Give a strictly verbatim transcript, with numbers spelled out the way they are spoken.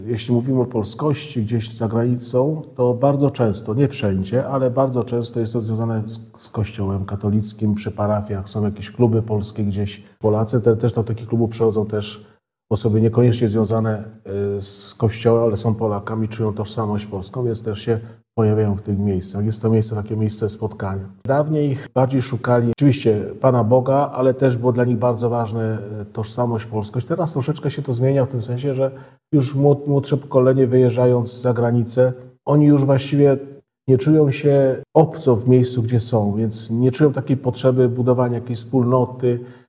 Jeśli mówimy o polskości gdzieś za granicą, to bardzo często, nie wszędzie, ale bardzo często jest to związane z, z Kościołem katolickim, przy parafiach są jakieś kluby polskie gdzieś. Polacy te, też do takich klubów przychodzą też osoby niekoniecznie związane z Kościołem, ale są Polakami, czują tożsamość polską, więc też się pojawiają w tych miejscach. Jest to miejsce, takie miejsce spotkania. Dawniej bardziej szukali oczywiście Pana Boga, ale też było dla nich bardzo ważne tożsamość, polskość. Teraz troszeczkę się to zmienia w tym sensie, że już młodsze pokolenie wyjeżdżając za granicę, oni już właściwie nie czują się obco w miejscu, gdzie są, więc nie czują takiej potrzeby budowania jakiejś wspólnoty,